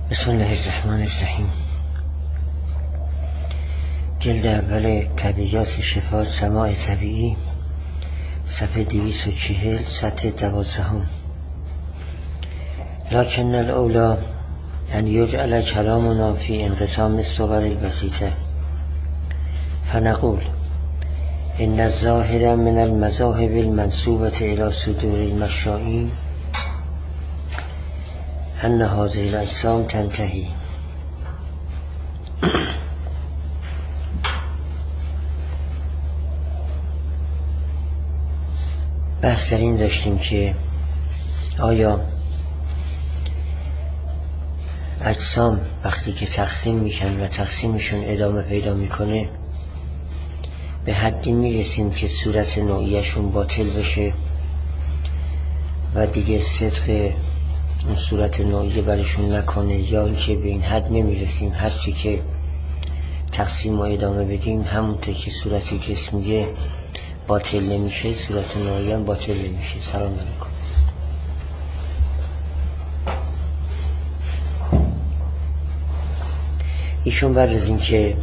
بسم الله الرحمن الرحیم. جلد اول طبیعیات شفاء سماع طبیعی، صفحه 240، سطح 12. لكن الاولی ان یجعل کلامنا فی انقسام الصور البسيطة، فنقول ان الظاهر من المذاهب المنسوبة الى صدور المشائين ان هذه الاجسام تنتهی. بحث در این داشتیم که آیا اجسام وقتی که تقسیم میشن و تقسیمشون ادامه پیدا میکنه به حدی میرسیم که صورت نوعیشون باطل بشه و دیگه صدق اون صورت نوعی برشون نکنه، یا اینکه به این حد نمیرسیم هرچی که تقسیم و ادامه بدیم همونطور که صورت جسمیه باطل نمیشه، صورت نوعی هم باطل نمیشه. سلام علیکم. ایشون بعد از این که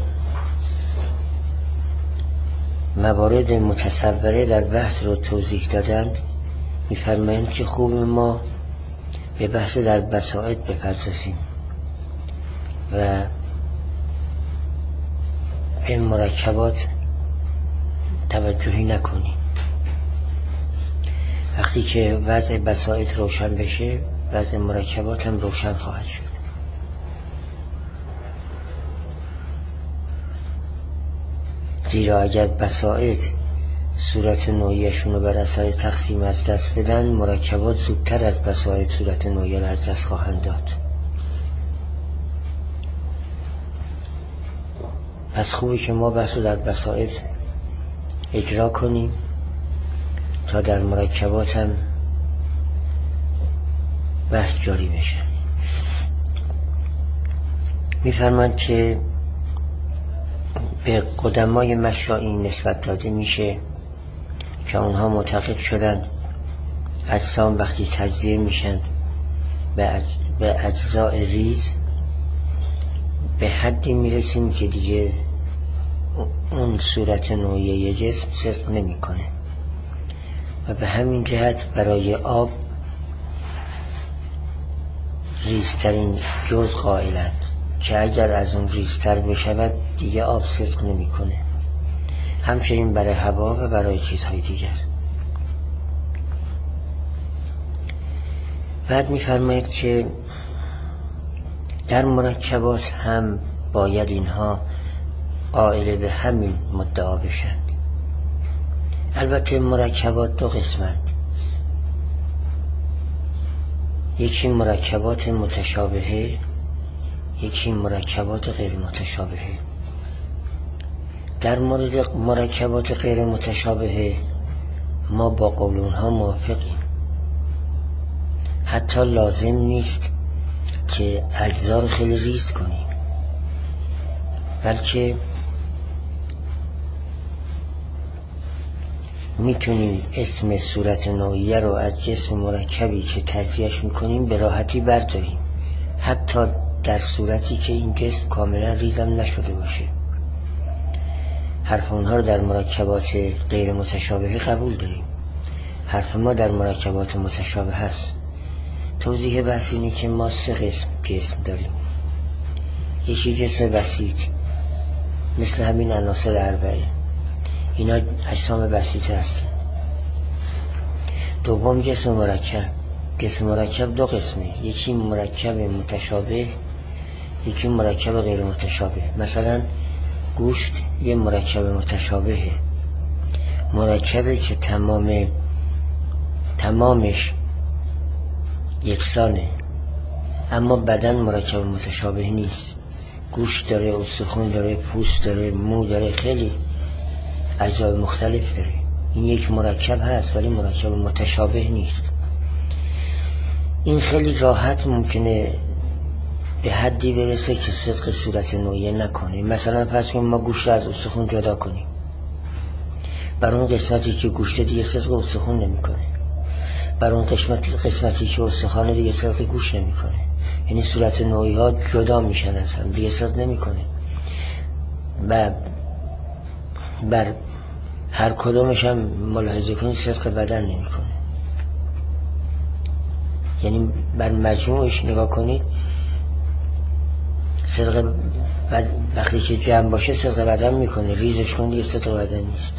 موارد متصوره در بحث رو توضیح دادند میفرمایند که خوب ما به بحث در بساطت بپردازیم و این مرکبات توجهی نکنیم. وقتی که وضع بساطت روشن بشه وضع مرکبات هم روشن خواهد شد. زیرا اگر بساطت صورت نوعیشون رو بر اثر تقسیم از دست بدن، مرکبات زودتر از بساطت صورت نوعی رو از دست خواهند داد. پس خوبه که ما بحث رو در بساطت اجرا کنیم تا در مرکبات هم بحث جاری بشه. میفرماند که به قدمای مشائین نسبت داده میشه که اونها معتقد شدند اجسام وقتی تجزیه میشن به اجزاء ریز به حدی میرسیم که دیگه اون صورت نوعی جسم صدق نمیکنه و به همین جهت برای آب ریزترین جزء قائلند که اگر از اون ریزتر بشود دیگه آب صدق نمیکنه. همچنین برای هوا و برای چیزهای دیگر. بعد میفرماید که در مرکبات هم باید اینها قائل به همین مدعا بشند. البته مرکبات دو قسمند، یکی مرکبات متشابهه، یکی مرکبات غیر متشابهه. در مورد مرکبات غیر متشابهه ما با قول اونها موافقیم. حتی لازم نیست که اجزا رو خیلی ریز کنیم، بلکه میتونیم اسم صورت نوعیه رو از جسم مرکبی که تجزیهش میکنیم به راحتی برداریم، حتی در صورتی که این جسم کاملا ریزم نشده باشه. حرف اونها رو در مرکبات غیر متشابه قبول داریم، حرف ما در مرکبات متشابه هست. توضیح بحث اینه که ما 3 قسم جسم داریم. یکی جسم بسیط مثل همین عناصر اربعه، اینا اجسام بسیطه هستن. دوم جسم مرکب. جسم مرکب 2 قسمه، یکی مرکب متشابه، یکی مرکب غیر متشابه. مثلا گوشت یه مرکب متشابهه، مرکبه که تمامش یکسانه، اما بدن مرکب متشابه نیست. گوشت داره، استخوان داره، پوست داره، مو داره، خیلی اجزای مختلف داره. این یک مرکب هست ولی مرکب متشابه نیست. این خیلی راحت ممکنه به حدی برسه که صدق صورت نوعی نکنه. مثلا فرض کنیم ما گوشت از استخوان جدا کنیم، بر اون قسمتی که گوشت دیگه صدق استخوان نمیکنه، بر اون قسمتی که استخوان دیگه صدق گوشت نمیکنه. یعنی صورت نوعی ها جدا میشن از هم دیگه، صدق نمیکنه و بر هر کدومش هم ملاحظه کنید صدق بدن نمیکنه. یعنی بر مجموعش نگاه کنید، صدق وقتی که جمع باشه صدق بدن میکنه، ریزش کنید دیگه صدق بدن نیست،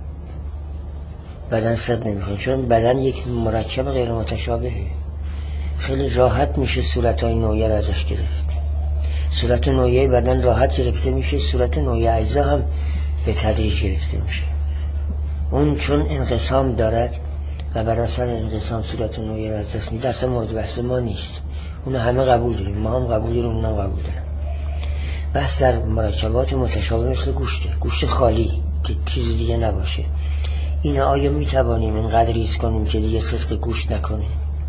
بدن صدق نمیکنه، چون بدن یک مرکب غیر متشابهه. خیلی راحت میشه صورتهای نوعی رو ازش گرفت. صورت نوعی بدن راحت گرفته میشه، صورت نوعی اجزا هم به تدریج گرفته میشه. اون چون انقسام دارد و بر اثر انقسام صورت نوعی رو از دست میده، اصلا مورد بحث ما نیست. اون همه قبول داریم، ما هم قبول داریم، اون هم قبول داریم. بس در مرکبات متشابه مثل گوشت خالی که چیز دیگه نباشه، این آیا میتوانیم اینقدر ریز کنیم که دیگه صدق گوشت نکنه؟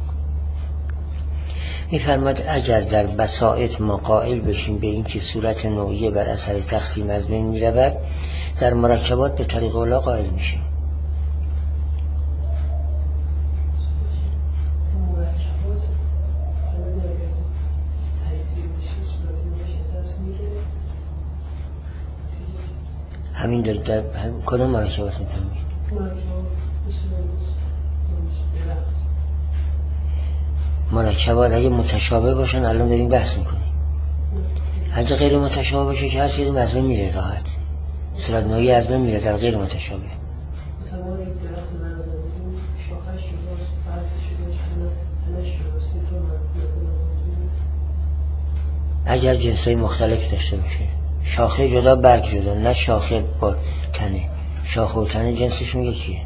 میفرماد اگر در بساطت ما قائل بشیم به این که صورت نوعی بر اثر تقسیم از بین میرود، در مرکبات به طریق اولا قائل میشیم. همین در کدوم مرکبات میفهمید؟ مرکبات اگه متشابه باشن الان داریم بحث میکنیم. اگه غیر متشابه باشه که هر چیزی از بین میره راحت، صورت نوعی از بین میره در غیر متشابه. مثلا اگر جنسای مختلف داشته باشه، شاخه جدا برگ جدا، نه شاخه با تنه، شاخه و تنه جنسشون یکیه.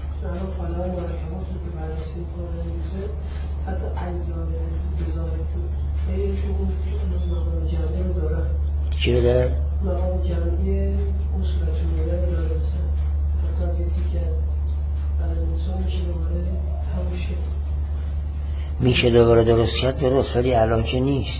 چی رو دارن؟ مقام جمعی اون صورت نوعی رو داره، حتی از این که برای انسان میشه دوباره درست کرد درست، ولی الان که نیست.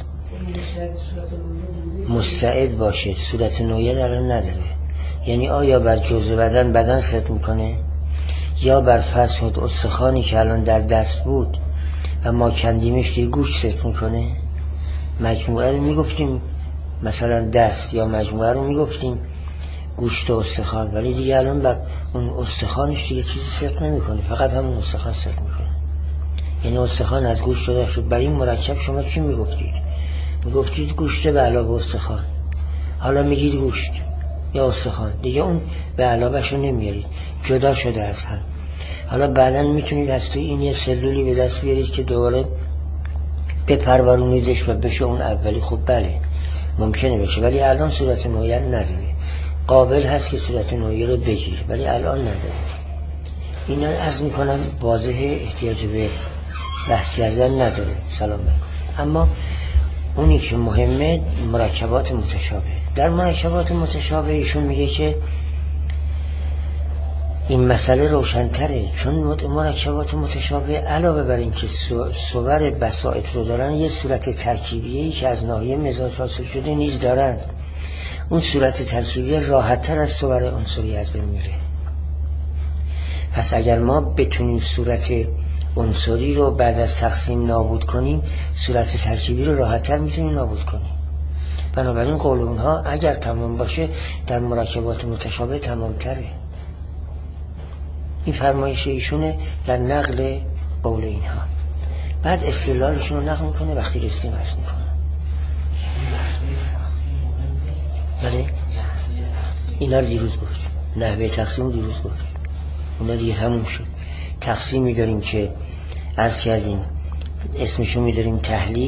مستعد باشه صورت نوعی الان نداره. یعنی آیا بر جزء بدن صدق میکنه، یا بر فرض کنید استخوانی که الان در دست بود و ما کندیمش دیگه گوشت صدق میکنه؟ مجموعه رو میگفتیم مثلا دست، یا مجموعه رو میگفتیم گوشت و استخوان، ولی دیگه الان بر اون استخوانش دیگه چیزی صدق نمیکنه، فقط همون استخوان صدق میکنه. یعنی استخوان از گوشت جدا شد. برای این مرکب شما چی میگفتید؟ میگفتید گوشت به علاوه استخوان، حالا میگید گوشت یا استخوان، دیگه اون به علاوهش رو نمیارید، جدا شده از هم. حالا بعداً میتونید از توی این یه سلولی به دست بیارید که دوباره بپرورونیدش و بشه اون اولی. خب بله ممکنه بشه، ولی الان صورت نوعی نداره. قابل هست که صورت نوعی رو بگیر، ولی الان نداره. اینا عرض میکنم واضح، احتیاج به بحث کردن نداره. سلام علیکم. اما اونی که مهمه مرکبات متشابه. در مرکبات متشابه ایشون میگه که این مسئله روشن‌تره، چون مرکبات متشابه علاوه بر این که صور بساطت رو دارن، یه صورت ترکیبیه‌ای که از ناحیه مزاج حاصل شده نیز دارن. اون صورت ترکیبی راحت‌تر از صور عنصری از بین میره. پس اگر ما بتونیم صورت عنصری رو بعد از تقسیم نابود کنیم، صورت ترکیبی رو راحت‌تر میتونیم نابود کنیم. بنابراین قول اونها اگر تمام باشه در مرکبات متشابه تمام‌تره. این فرمایش ایشونه در نقل قول اینها. بعد استدلالشون رو نقل میکنه وقتی رسیم عرض میکنه. بله اینا رو دیروز گفت، نحوه تقسیم دیروز گفت، اونا دیگه تموم شد. تقسیمی داریم که عرض کردیم اسمشو میذاریم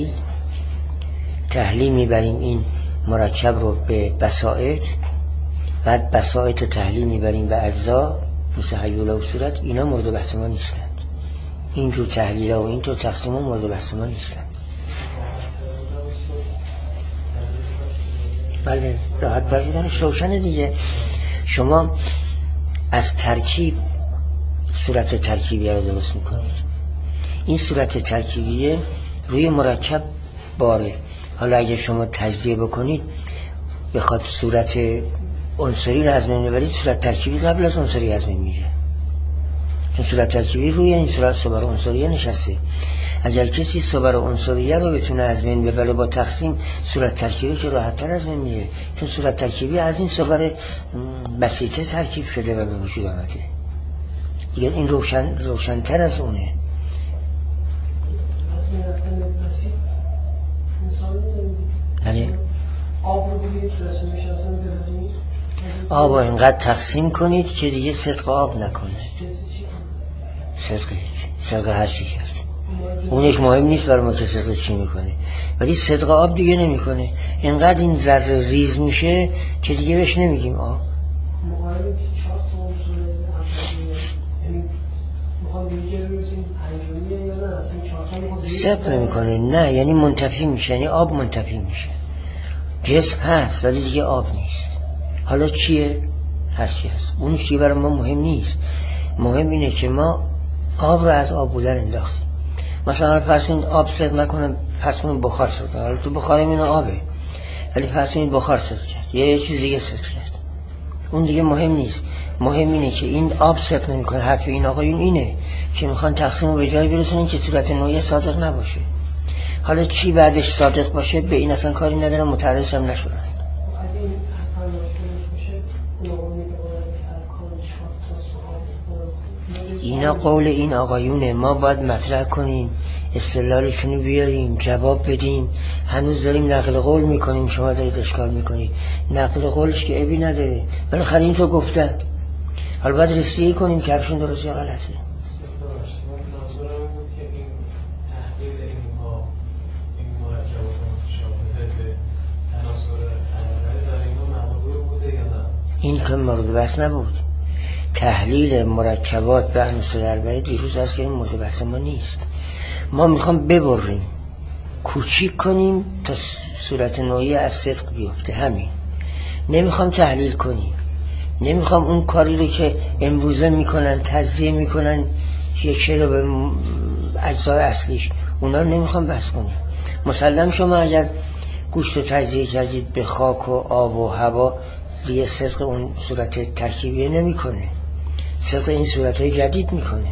تحلیل میبریم این مرکب رو به بساطت، بعد بساطت و تحلیل میبریم به اجزا مثل حیوله و صورت. اینا مورد بحث ما نیستند. اینجور تحلیل و اینجور تقسیم ها مورد بحث ما نیستند. بله راحت بردیدنش روشنه دیگه. شما از ترکیب صورت ترکیبی رو درست میکنید. این صورت ترکیبیه روی مرکب باره. حالا اگه شما تجزیه بکنید بخواد صورت عنصری رو از بین ببرید، صورت ترکیبی قبل از عنصری از بین میره، چون صورت ترکیبی روی این صورت صور عنصریه نشسته. اگر کسی صور عنصریه رو بتونه از بین ببره با تقسیم، صورت ترکیبی که راحت‌تر از بین میره، چون صورت ترکیبی از این صور بسیطه ترکیب شده و به وجود آمده. دیگه این روشن‌تر از اونه. آب رو اینقدر تقسیم کنید که دیگه صدق آب نکنه. صدق هر چی کرد اونش مهم نیست برای ما که صدق چی میکنه، ولی صدق آب دیگه نمیکنه. اینقدر این ذره ریز میشه که دیگه بهش نمیگیم آب. صدق نمیکنه، نه یعنی منتفی میشه، یعنی آب منتفی میشه. جسم هست ولی دیگه آب نیست. حالا چیه؟ هست هست. اون چیه برای ما مهم نیست. مهم اینه که ما آب رو از آب بودن انداختیم. مثلا فرض کنید آب صدق نکنه، فرض کنید بخار صدق. حالا تو بخار اینو آبه، ولی فرض کنید بخار صدق کرد یا یه چیز دیگه صدق کرد، اون دیگه مهم نیست. مهم اینه که این آب صدق نمیکنه. حرف این آقایون اینه که میخوان تقسیم رو به جای برسونن که صورت نوعی صادق نباشه. حالا چی بعدش صادق باشه به این اصلا کاری ندارم، متعرض هم نشدن. اینا قول این آقایونه، ما باید مطرح کنیم، استدلالشونو بیاریم، جواب بدیم. هنوز داریم نقل قول میکنیم، شما دارید اشکال میکنید. نقل قولش که عیبی نداره، بالاخره این تو گفتن. حالا باید رسیه کنیم که حرفشون درست یا غلطه. این که مورد بحث نبود. تحلیل مرکبات به عنصر اربعه دیروز از که این مورد بحث ما نیست. ما میخوام ببریم، کوچیک کنیم تا صورت نوعی از صدق بیفته، همین. نمیخوام تحلیل کنیم، نمیخوام اون کاری رو که امروزه میکنن، تجزیه میکنن یکی رو به اجزای اصلیش، اونا رو نمیخوام بحث کنیم. مسلم شما اگر گوشت رو تجزیه کردید به خاک و آب و هوا، دیگه صدق اون صورت ترکیبیه نمیکنه، صدق این صورتهای جدید میکنه.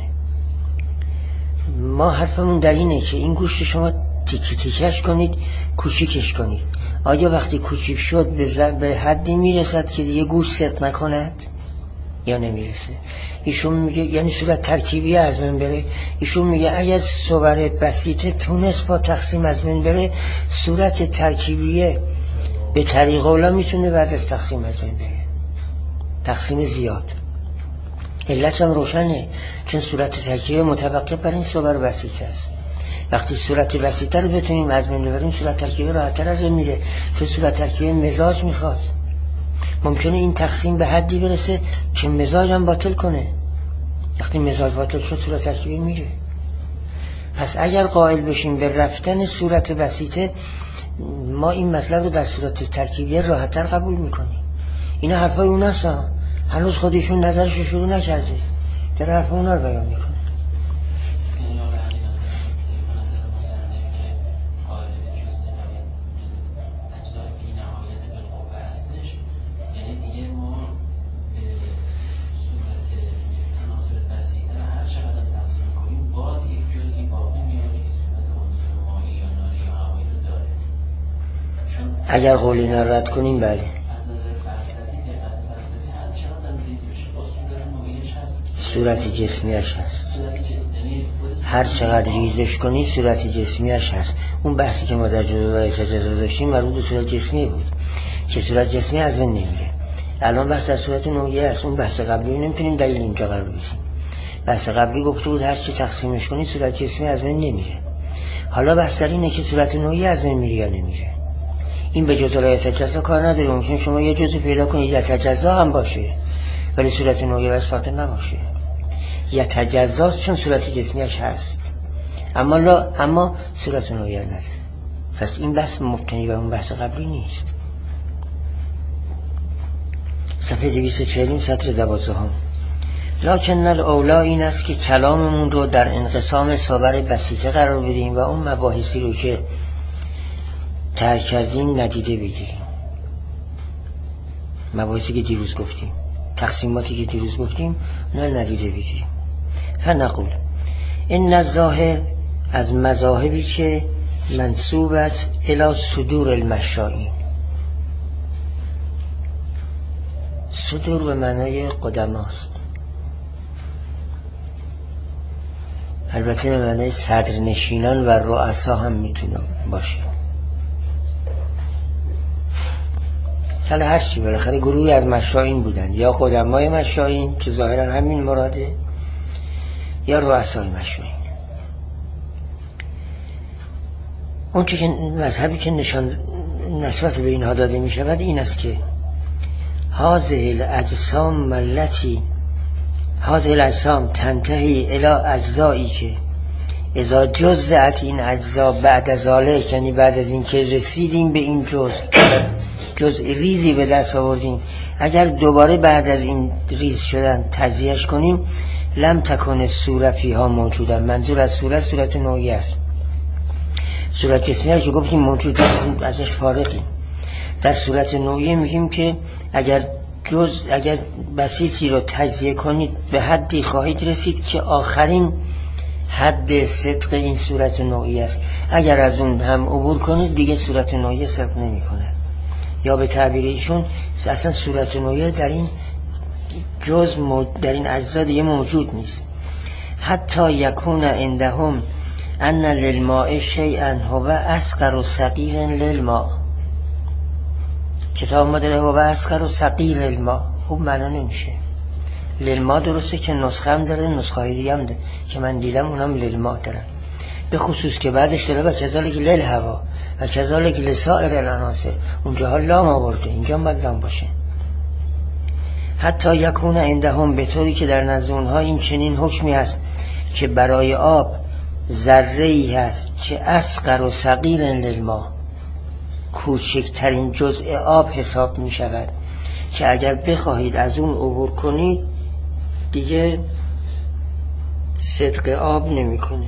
ما حرفمون در اینه که این گوشت شما تیکی تیکش کنید، کوچیکش کنید. آیا وقتی کوچیک شد به حدی میرسد که دیگه گوشت صدق نکند یا نمیرسه؟ ایشون میگه یعنی صورت ترکیبی از من بره. ایشون میگه اگر صور بسیطه تونست با تقسیم از من بره، صورت ترکیبیه به طریق اولا میتونه بعد از تقسیم از بین بره، تقسیم زیاد. علت هم روشنه، چون صورت ترکیبی متوقف بر این صور بسیطه است. وقتی صورت بسیطه رو بتونیم از بین ببریم، صورت ترکیبی راحت‌تر از بین میره، چون صورت ترکیبی مزاج میخواد. ممکنه این تقسیم به حدی برسه که مزاج هم باطل کنه. وقتی مزاج باطل شد، صورت ترکیبی میره. پس اگر قائل بشیم به رفتن صورت بسیطه، ما این مطلب رو در صورت ترکیبی راحت‌تر قبول میکنیم. اینا حرفای اوناست، هنوز خودشون نظرش شروع نکرده، در حرف اونا رو بیان میکنه. اگر قول اینا رد کنیم بله. صورت جسمیش هست، هر چقدر ریزش کنی صورت جسمیش هست. اون بحثی که ما در جزء تجزا داشتیم مربوط به صورت جسمی بود که صورت جسمی از بین نمیره. الان بحث در صورت نوعی است. اون بحث قبلی نمیتونیم دلیل اینجا قرار بدیم. بحث قبلی گفته بود هر چی تقسیمش کنی صورت جسمی از بین نمیره. حالا بحث در اینه که صورت نوعی از بین میره یا نمیره. این به جزء لا تجزا کار نداره. ممکن شما یه جزء پیدا کنید یا تجزا هم باشه ولی صورت نوعی و صادق نباشه. یا تجزاست چون صورت جسمیش هست اما صورت نوعی نداره. پس این بحث مبتنی بر اون بحث قبلی نیست. صفحه 240 سطر 12. لکن الاولا این است که کلاممون رو در انقسام صور بسیطه قرار بدیم و اون مباحثی رو که ترک کردیم ندیده بگیریم. مباحثی که دیروز گفتیم، تقسیماتی که دیروز گفتیم، نه ندیده بگیریم. فنقول این الظاهر از مذاهبی که منسوب است الی صدور المشائین. صدور به معنای قدماست، البته به معنای صدرنشینان و رؤسا هم میتونه باشه. حالا هر چی، بالاخره گروهی از مشائین بودن، یا قدمای مشائین که ظاهرا همین مراده، یا رؤسای مشائین. اون که مذهبی که نسبت به اینها داده می شود این است که هذه الاجسام تنتهی الی اجزایی که اذا جزءت این اجزا بعد ذالک، یعنی بعد از این که رسیدیم به این جزء ریزی به دست آوردیم، اگر دوباره بعد از این ریز شدن تجزیهش کنیم، لم تکن صورت فیها موجودا. منظور از صورت نوعی است. صورت اسمی که گفتیم موجود ازش فارغیم. در صورت نوعی میگیم که اگر بسیطی رو تجزیه کنید به حدی خواهید رسید که آخرین حد صدق این صورت نوعی است. اگر از اون هم عبور کنید دیگه صورت نوعی صدق نمی کند. یا به تعبیر ایشون اصلا صورت نوعی در این در این اجزا دیگه موجود نیست. حتی یکون عندهم ان للماء شیئا هو اصغر صغیر للماء. کتاب ما داره هو اصغر صغیر للماء، خوب معنا نمیشه. للماء درسته که نسخه هم داره، نسخه دیگه هم داره که من دیدم اونم للماء دارن، به خصوص که بعدش داره و کذالک للهوا و کذالک لسائر العناصر. اونجا لام آورده، اینجا باید لام باشه. حتی یکون عندهم، به طوری که در نزد اونها این چنین حکمی هست که برای آب ذره‌ای هست که اصغر و صغیر للماء، کوچکترین جزء آب حساب می شود که اگر بخواهید از اون عبور کنید دیگه صدق آب نمی کنه.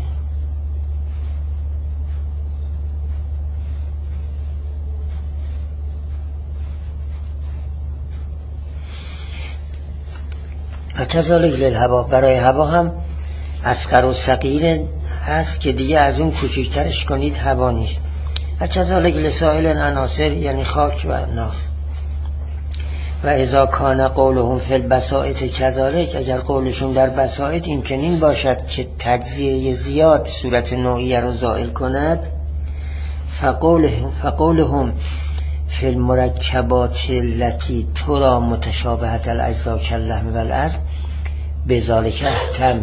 و کذالک للهوا، برای هوا هم اصغر و صغیر هست که دیگه از اون کوچکترش کنید هوا نیست. و کذالک لسائر العناصر، یعنی خاک و نار. و اذا کان قولهم فی البسائط کذالک، اگر قولشون در بسائط این چنین باشد که تجزیه زیاد صورت نوعیه رو زائل کند، فقولهم فی المرکبات التي ترى متشابهة الاجزاء كاللحم والعظم بذلك احکم.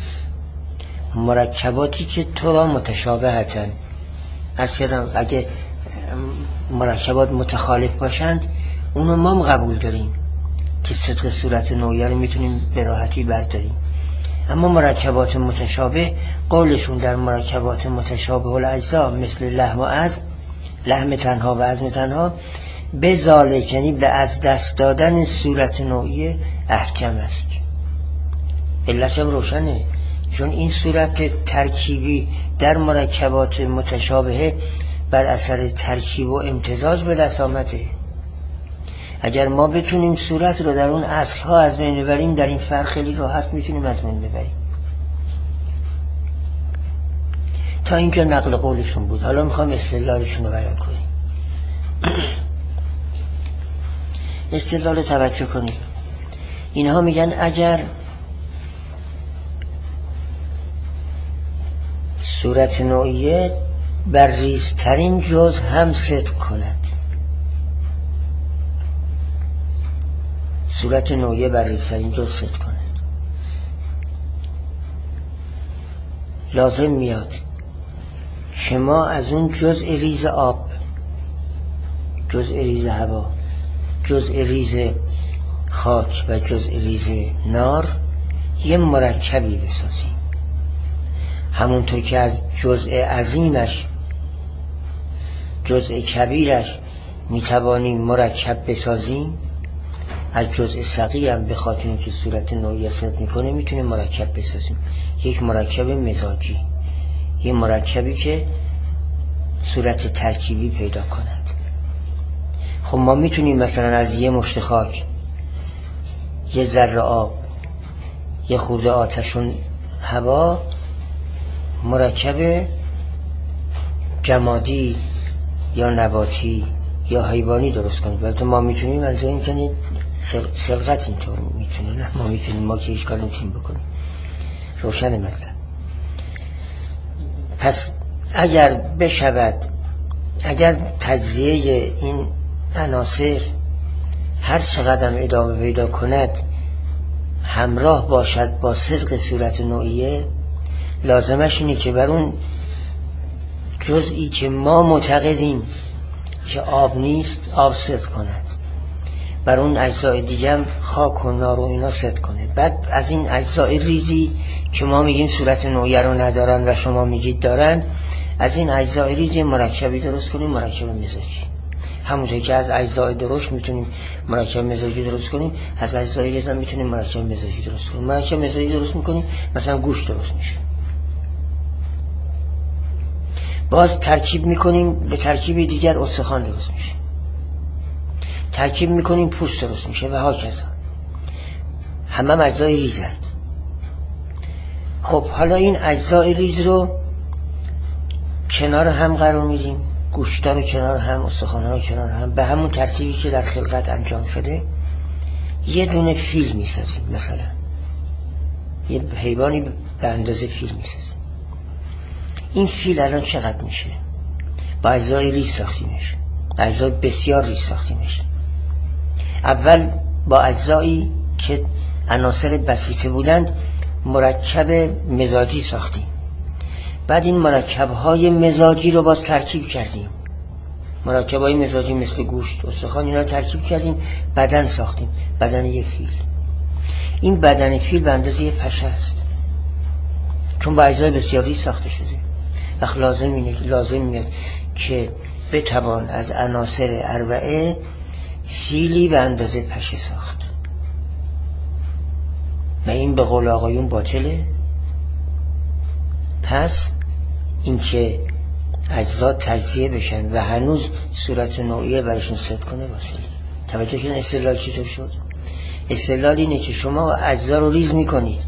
مرکباتی که ترى متشابهتن، از کردم اگه مرکبات متخالف باشند اونو ما هم قبول داریم که صدق صورت نوعیه رو میتونیم به راحتی برداریم. اما مرکبات متشابه، قولشون در مرکبات متشابه الاجزا مثل لحم و عظم، لحم تنها و عظم تنها، به ذالک، یعنی به از دست دادن صورت نوعیه احکم است. علتم روشنه، چون این صورت ترکیبی در مرکبات متشابهه بر اثر ترکیب و امتزاج به دست آمده. اگر ما بتونیم صورت رو در اون اصلها از بین ببریم، در این فرق خیلی راحت میتونیم از بین ببریم. تا اینجا نقل قولشون بود. حالا میخوام استدلالشون رو بیان کنیم. استدلال رو توجه کنیم. اینها میگن اگر صورت نوعیه بر ریزترین جز هم صدق کند، صورت نوعیه بر ریزترین جز صدق کند، لازم میاد که ما از اون جزء ریز آب، جزء ریز هوا، جزء ریز خاک و جزء ریز نار یه مرکبی بسازیم. همونطور که از جزء عظیمش، جزء کبیرش میتوانیم مرکب بسازیم، از جزء صغیر هم به خاطر اینکه صورت نوعیه صدق میکنه میتونیم مرکب بسازیم. یک مرکب مزاجی، یک مرکبی که صورت ترکیبی پیدا کند. خب ما میتونیم مثلا از یه مشت خاک، یه ذره آب، یه خورده آتشون هوا مرکب جمادی یا نباتی یا حیوانی درست کنید. البته ما میتونیم از این کنید خلقت اینطور میتونه، نه ما میتونیم، ما که هیچ کار نمیتونیم بکنیم. روشن مطلب. پس اگر بشود، اگر تجزیه این عناصر هر چقدر ادامه پیدا کند همراه باشد با صدق صورت نوعیه، لازمش اینه که بر اون جزئی که ما معتقدیم که آب نیست آب صدق کند، بر اون اجزای دیگه هم خاک و نار و اینا صدق کنه. بعد از این اجزای ریزی که ما میگیم صورت نوعیه رو ندارن و شما میگید دارن، از این اجزای ریزی مرکبی درست کنیم، مرکب مزاجی. همونطور که از اجزای درشت میتونیم مرکب مزاجی درست کنیم، از اجزای ریز هم میتونیم مرکب مزاجی درست کنیم. مرکب مزاجی درست میکنیم، مثلا گوشت درست میشه. باز ترکیب میکنیم، به ترکیب دیگر استخوان درست میشه. ترکیب میکنیم پوست درست میشه و هاکذا. همه اجزای ریزن. خب حالا این اجزای ریز رو کنار هم قرار میدیم، گوشتا رو کنار هم، استخوان‌ها رو کنار هم، به همون ترتیبی که در خلقت انجام شده. یه دونه فیل میسازیم، مثلا یه حیوانی به اندازه فیل میسازیم. این فیل الان چقدر میشه؟ با اجزای ریز ساختیمش، اجزای بسیار ریز ساختیمش. اول با اجزایی که عناصر بسیطه بودند مرکب مزاجی ساختیم. بعد این مرکب‌های مزاجی رو باز ترکیب کردیم. مرکب‌های مزاجی مثل گوشت، استخوان، اینا رو ترکیب کردیم، بدن ساختیم، بدن یک فیل. این بدن فیل به اندازه یک پشه است، چون با اجزای بسیاری ساخته شده. وقت لازم میاد که بتوان از عناصر اربعه فیلی به اندازه پشه ساخت. و این به قول آقایون باطله. پس اینکه اجزا تجزیه بشن و هنوز صورت نوعیه برشون صدق کنه باشه. توجه کن استدلال چطور شد؟ استدلال اینه که شما اجزا رو ریز میکنید،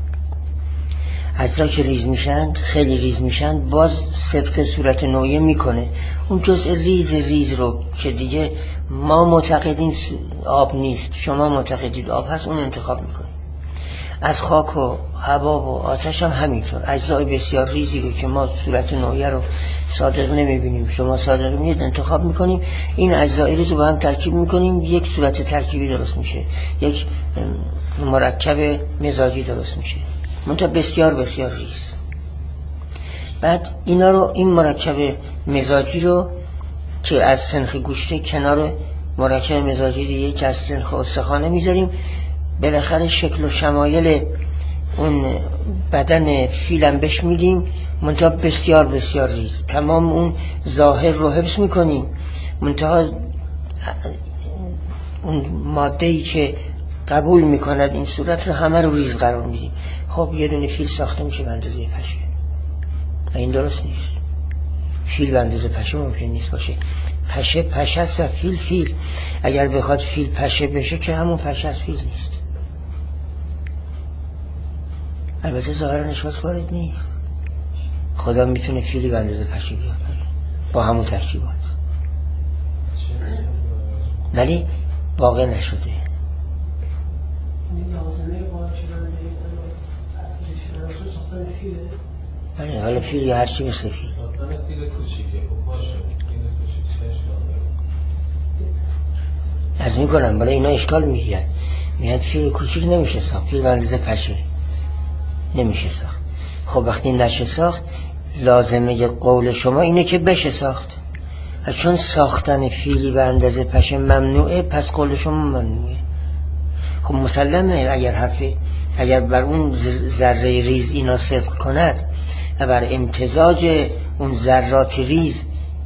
اجزا که ریز میشن، خیلی ریز میشن، باز صدق صورت نوعیه میکنه. اون جزء ریز رو که دیگه ما معتقدیم آب نیست، شما معتقدید آب هست، اون انتخاب میکنید. از خاک و هوا و آتش هم همینطور. اجزای بسیار ریزی رو که ما صورت نوعیه رو صادق نمیبینیم، شما صادق میبینید، انتخاب میکنیم. این اجزای ریز رو با هم ترکیب میکنیم، یک صورت ترکیبی درست میشه، یک مرکب مزاجی درست میشه، منتها بسیار بسیار ریز. بعد اینا رو، این مرکب مزاجی رو که از سنخ گوشته کنار مرکب مزاجی دیگه که از سنخ استخوانه میذاریم، بالاخره شکل و شمایل اون بدن فیلم بهش میدیم، منتها بسیار بسیار ریز. تمام اون ظاهر رو حفظ میکنیم، منتها اون ماده‌ای که قبول میکند این صورت رو همه رو ریز قرار میدیم. خب یه دونه فیل ساخته میشه به اندازه پشه. این درست نیست. فیل به اندازه پشه ممکن نیست باشه. پشه است و فیل. اگر بخواد فیل پشه بشه که همون پشه است، فیل نیست. البته ظاهر نشاط وارد نیست. خدا میتونه فیلی به اندازه پشه بیاد با همون ترکیبات، ولی واقع نشده. بله، حالا فیل یا هرچی مثل فیل. از میکنم بله اینا اشکال میگیرن، میگن فیل کوچیک نمیشه ساخت، فیل به اندازه پشه نمیشه ساخت. خب وقتی نشه ساخت، لازمه قول شما اینه که بشه ساخت. چون ساختن فیلی به اندازه پشه ممنوعه، پس قول شما ممنوعه. خب مسلمه اگر بر اون ذره ریز اینا صدق کند و بر امتزاج اون ذرات ریز،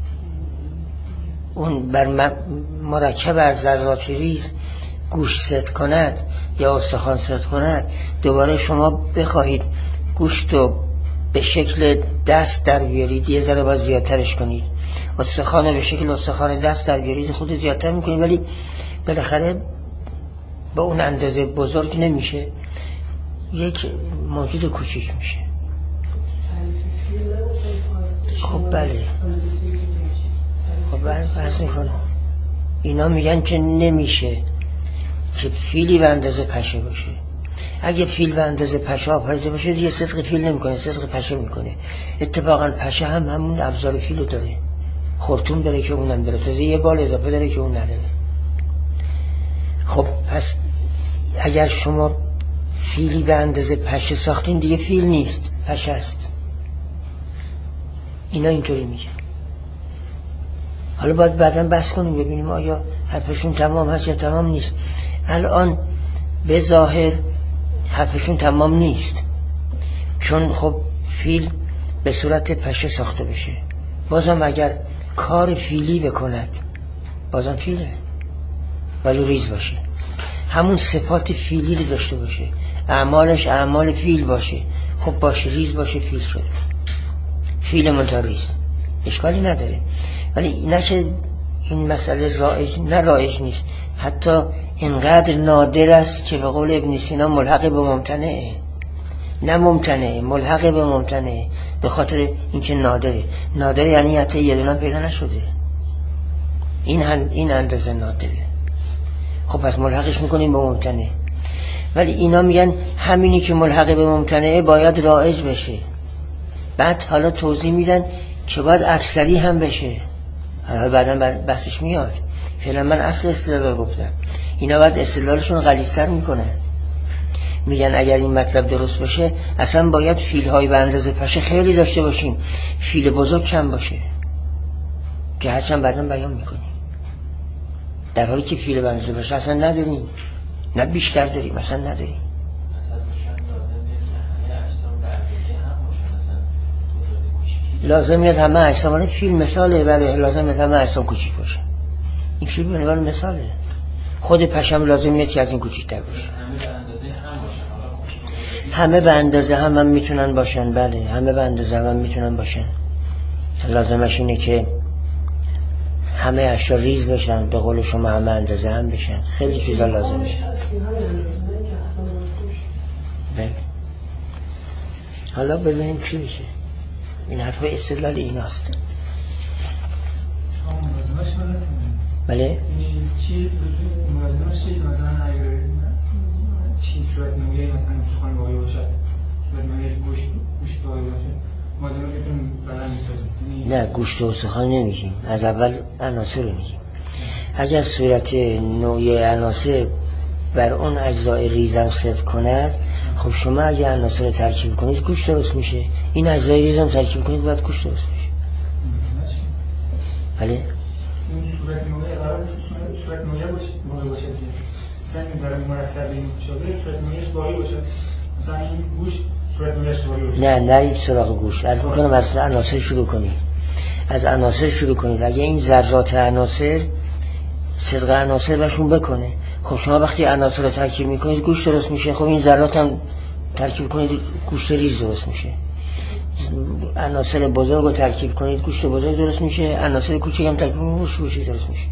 اون بر مرکب از ذرات ریز گوشت صدق کند یا استخوان صدق کند، دوباره شما بخواهید گوشت رو به شکل دست در بیارید، یه ذره باید زیادترش کنید. استخوان به شکل استخوان دست در بیارید، خود زیادتر میکنید، ولی بالاخره به اون اندازه بزرگ نمیشه. یک موجود کوچیک میشه. خب بله، خب بحث میکنم. اینا میگن که نمیشه که فیلی به اندازه پشه باشه. اگه فیل به اندازه پشه آفریده باشه دیگه صدق فیل نمیکنه، صدق پشه میکنه. اتفاقا پشه هم همون ابزار فیلو داره، خرطوم داره که اونم داره، تازه یه بال اضافه داره که اون نداره. خب پس اگر شما فیلی به اندازه پشه ساختین دیگه فیل نیست، پشه است. اینا اینطوری میگن. حالا باید بعداً بحث کنیم ببینیم آیا حرفشون تمام هست یا تمام نیست. الان به ظاهر حرفشون تمام نیست، چون خب فیل به صورت پشه ساخته بشه، بازم اگر کار فیلی بکند بازم فیله، ولی ریز باشه، همون صفات فیلی رو داشته باشه، اعمالش اعمال فیل باشه. خب باشه، ریز باشه، فیل شده، فیل منتها ریز، اشکالی نداره. ولی نه که این مسئله رایج نیست، حتی اینقدر نادر است که به قول ابن سینا ملحق به ممتنعه. نه ممتنعه، ملحق به ممتنعه، به خاطر اینکه نادره یعنی حتی یه دونه پیدا نشده. این اندازه نادره. خب پس ملحقش میکنیم به ممتنع. ولی اینا میگن همینی که ملحق به ممتنعه باید رایج بشه. بعد حالا توضیح میدن که باید اکثری هم بشه. حالا بعداً بحثش میاد. فعلا من اصل استدلال گفتم، اینا باید استدلالشون غلیظتر میکنن. میگن اگر این مطلب درست باشه اصلا باید فیل‌های به اندازه پشه خیلی داشته باشیم، فیل بزرگ کم باشه، که هرچند بعداً بیان میکنیم. در حالی که فیل به اندازه پشه اصلا نداریم، نه بیشتر داریم، اصلا نداریم. لازم میاد همه اجسام فیل مثاله، بله لازم میاد همه اجسام کوچیک باشه. این فیل به عنوان مثاله. خود پشم لازم میاد که از این کوچیک‌تر باشه. همه به اندازه هم میتونن باشن، بله همه به اندازه هم میتونن باشن. لازمش اینه که همه اشیا ریز بشن، به قول شما همه اندازه هم بشن. خیلی چیزا لازمه. بله. حالا ببینیم چی میشه. این حرف استدلال ایناست. بله؟ چی موازنش چی مثلا اگر چی صورت نمیگه مثلا سخن واقعی باشه، صورت نمیگه گوشت واقعی باشه، موازنه میتونیم بدن میسازیم. نه گوشت و سخن نمیگیم، از اول عناصر رو میگیم. اگر صورت نوعی عناصر بر اون اجزای ریزم صدق کند، خب شما اگه عناصر رو ترکیب کنید گوشت درست میشه. این اجزای ریزم ترکیب کنید باید گوشت درست میشه. بله؟ این صورت نوعی قرار صورت نوعی باشه دیگه. مثلا این برای مرتب این شده صورت نوعیش واقعی باشه. مثلا این گوشت صورت نوعیش واقعی باشه. نه نرید سراغ گوشت. از میکنم از عناصر شروع کنید. از عناصر شروع کنید. اگه این ذرات عناصر صدق عناصر بهشون بکنه، خب شما وقتی عناصر رو ترکیب میکنید گوشت درست میشه. خب این ذرات هم ترکیب کنید گوشت ریز درست میشه. عناصر بزرگ رو ترکیب کنید گوشت بزرگ درست میشه. عناصر کوچیک هم ترکیب کنید گوشت کوچیک درست میشه.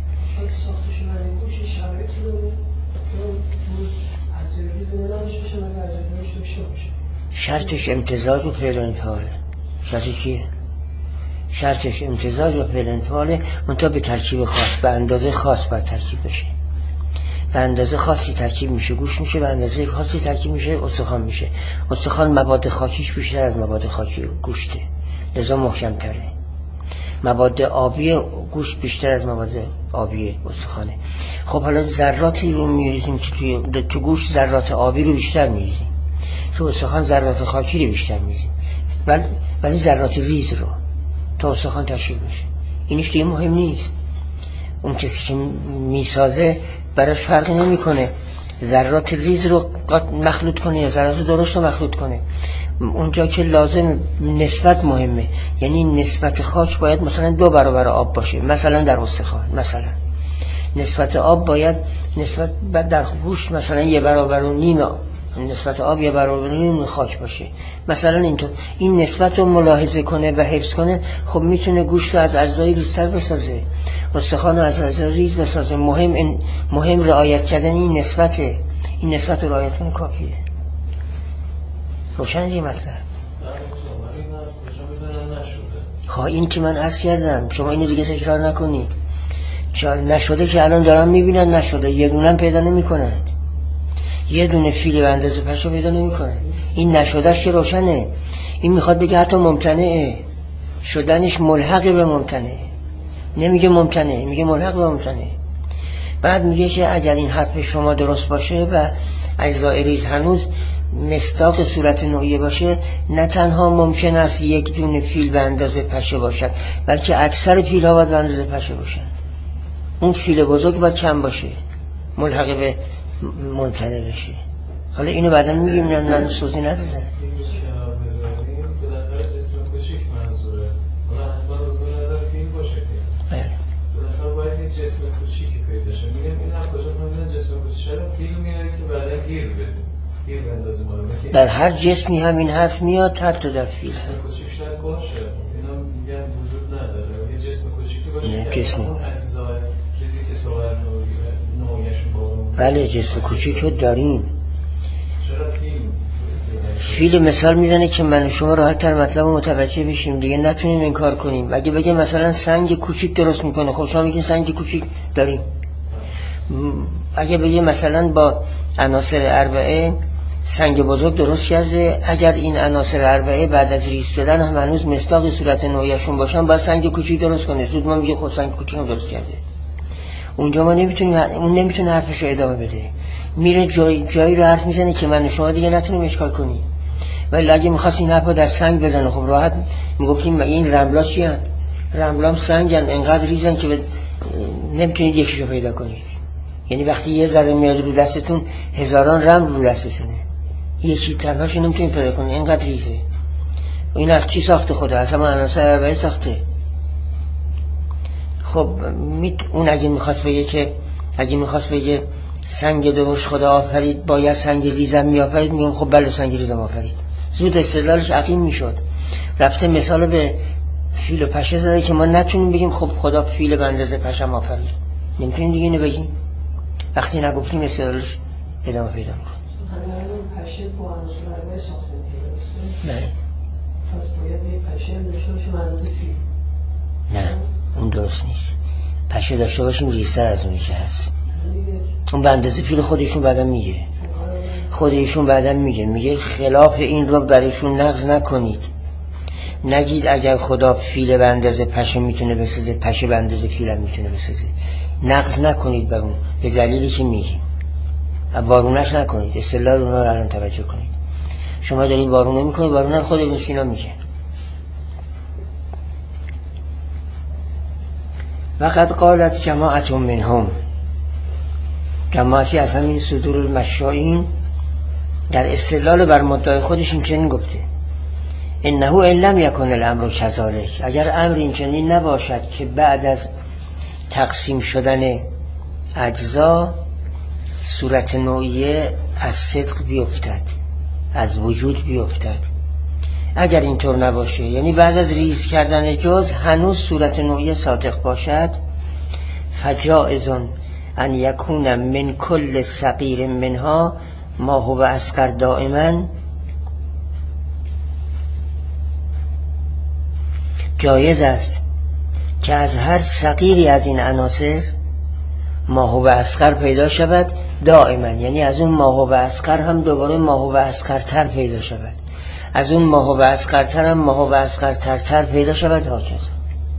شرطش امتزاج و فعل و انفعاله. شرطی کیه؟ شرطش امتزاج و فعل و انفعاله، منتها به ترکیب خاص، به اندازه خاص باید ترکیب بشه. به اندازه خاصی ترکیب میشه گوشت میشه، به اندازه خاصی ترکیب میشه استخوان میشه. استخوان مواد خاکیش بیشتر از مواد خاکی گوشته، لذا محکم تره. مواد آبی گوشت بیشتر از مواد آبی استخوانه. خب حالا ذراتی رو میریزیم که تو گوشت ذرات آبی رو بیشتر میریزیم، تو استخوان ذرات خاکی رو بیشتر میریزیم، ولی ذرات ریز رو تا استخوان تشکیل میشه. اینش دیگه مهم نیست. اون کسی که میسازه براش فرقی نمیکنه ذرات ریز رو مخلوط کنه یا ذرات درست رو مخلوط کنه. اونجا که لازم نسبت مهمه، یعنی نسبت خاک باید مثلا 2 برابر آب باشه. مثلا در استخوان مثلا نسبت آب باید نسبت در گوشت مثلا 1.5 برابر نسبت آب 1.5 برابر خاک باشه. مثلا اینطور این نسبت رو ملاحظه کنه و حفظ کنه، خب میتونه گوشت رو از اجزای ریزتر بسازه، استخوان رو از اجزای ریز بسازه. مهم رعایت کردن این نسبت رو رعایت کنه کافیه. روشن دیگه مطلب. خواه این که من عرض کردم شما اینو دیگه تکرار نکنید. نشده که الان دارن میبینن نشده، یه دونه پیدا نمی کنند، یه دونه فیل به اندازه پشو پیدا نمی کنند. این نشدهش که روشنه. این میخواد بگه حتی ممتنعه، شدنش ملحق به ممتنعه، نمیگه ممتنعه، میگه ملحق به ممتنعه. بعد میگه که اگر این حرف شما درست باشه و اجزای ریز هنوز مصداق صورت نوعیه باشه، نه تنها ممکن است یک دونه فیل به اندازه پشه باشد، بلکه اکثر فیل ها باید به اندازه پشه باشن. اون فیل بزرگ باید کم باشه، ملحق به ممتنع بشه. حالا اینو بعدا میگیم، من سوزی ندادم. جسم کوچیکی پیدا شه. میگم این از کجا فهمیدن جسم کوچیک رو فیلم میاره که بعدا گیر بندازه ما رو. در هر جسمی همین حرف میاد، حتی در فیلم. جسم کوچیک شاید باشه. اینا میگن وجود نداره. یه جسم کوچیکی باشه که جسم اون اجزای چیزی که صور نوعیشون با اون. بله جسم کوچیک رو داریم. چرا فیل مثال میزنه که من و شما راحت تر مطلب متوجه بشیم دیگه، نتونیم انکار کنیم. اگه بگه مثلا سنگ کوچیک درست میکنه، خب شما میگین سنگ کوچیک داریم. اگه بگه مثلا با عناصر اربعه سنگ بزرگ درست کرده، اگر این عناصر اربعه بعد از ریز شدن هم هنوز مصداق صورت نوعیشون باشن، باید سنگ کوچیک درست کنه. زود ما میگه خب سنگ کوچیک هم درست کرده. اونجا ما نمیتونیم، اون نمیتونه حرفش رو ادامه بده، میره جایی رو حرف میزنه که من و شما دیگه نتونیم اشکال کنیم. ولی اگه میخواست این حرفو در سنگ بزنه، خب راحت میگفتیم این رملا چی هن؟ رملا هم سنگ هن، انقدر ریزن که نمیتونید یکیشو پیدا کنید. یعنی وقتی یه ذره میاد رو دستتون، هزاران رمل رو دستتونه، یکی تنهاشو نمیتونید پیدا کنید، اینقدر ریزه. این از کی ساخته؟ خدا از همه عناصر اربعه ساخته. خب اون اگه میخواست بگه سنگ درشت خدا آفرید، باید سنگ ریزم میآفرید، میگم خب بله سنگ ریزم آفرید. زود استدلالش عقیم میشد. رفته مثال به فیل و پشه زده که ما نتونیم بگیم خب خدا فیل به اندازه پشم آفرید. نمیتونیم دیگه اینو بگیم. وقتی نگفتیم استدلالش ادامه پیدا میکنه. همین پشه با عناصر اربعه ساخته میشه. بله. پس باید یه پشه داشته باشیم اندازه فیل. نه اون درست نیست. پشه داشته باشیم ریزتر از اونی که هست. اون به اندازه فیل خودشون بعدا میگه خلاف این رو برایشون نقض نکنید. نگید اگر خدا فیل به اندازه پشه میتونه بسازه، پشه به اندازه فیل هم میتونه بسازه. نقض نکنید بر اون، به دلیلی که میگیم. وارونش نکنید. استدلال اونا رو الان توجه کنید. شما دارید وارونه میکنید، وارونه خود ابن سینا میگه. وقد قالت جماعت منهم، جماعتی از همین صدور المشائین در استدلال بر مدعای خودشون چنین گفته: انه ان لم یکن الامر کذالک، اگر امر این چنین نباشد که بعد از تقسیم شدن اجزا صورت نوعیه از صدق بیفتد، از وجود بیفتد. اگر اینطور نباشه، یعنی بعد از ریز کردن جز هنوز صورت نوعیه صادق باشد، فجائزون ان یکون من کل صغیر منها ما هو اصغر دائما، جایز است که از هر صغیری از این عناصر ما هو اصغر پیدا شود دائما، یعنی از اون ما هو اصغر هم دوباره ما هو اصغرتر پیدا شود، از اون ما هو اصغرتر هم ما هو اصغرتر پیدا شود، هاکذا.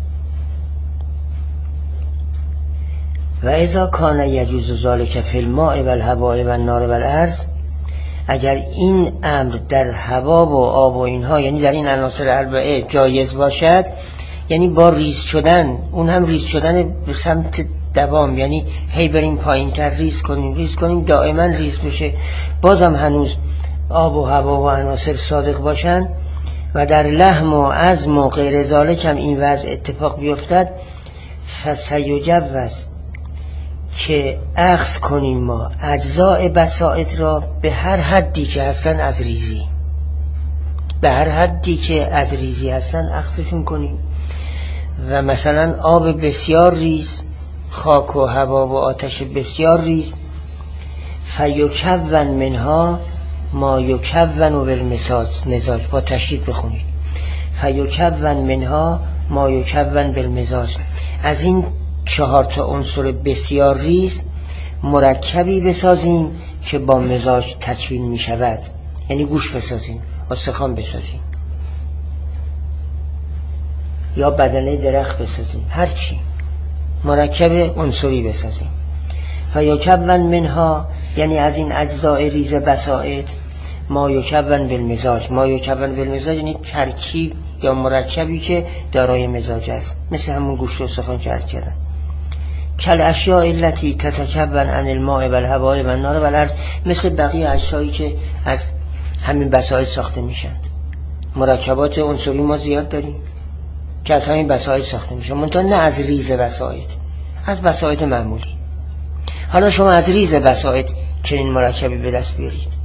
و اذا کان یجوز ذلک فی الماء و الهواء و النار و الارض، اگر این امر در هوا و آب و اینها، یعنی در این عناصر اربعه جایز باشد، یعنی با ریز شدن، اون هم ریز شدن به سمت دوام، یعنی هی بریم پایین تر ریز کنیم دائما ریز بشه، بازم هنوز آب و هوا و عناصر صادق باشن و در لحم و عظم و غیر ذالک هم این وضع اتفاق بیفتد، فسیجوز که اخذ کنیم ما اجزاء بساط را به هر حدی که هستن از ریزی، به هر حدی که از ریزی هستن اخذشون کنیم. و مثلا آب بسیار ریز، خاک و هوا و آتش بسیار ریز، فیکون منها ما یکون بالمزاج با تشدید بخونید. فیکون منها ما یکون بالمزاج. از این 4 عنصر بسیار ریز مرکبی بسازیم که با مزاج تکوین می شود. یعنی گوش بسازیم، استخوان بسازیم، یا بدنه درخت بسازیم، هر چی مرکب عنصری بسازیم. فیکون منها یعنی از این اجزاء ریز بساطت ما یکون بالمزاج. ما یکون بالمزاج یعنی ترکیب یا مرکبی که دارای مزاج است، مثل همون گوشت و استخوان که عرض کردم. کل اشیاء التي تتکون عن الماء و الهواء و النار و الارض، مثل بقیه اشیایی که از همین بساطت ساخته میشن. مرکبات عنصری ما زیاد داریم که از همین بساطت ساخته میشن، منتها نه از ریز بساطت، از بساطت معمولی. حالا شما از ریز بساطت چنین مرکبی به دست بیارید.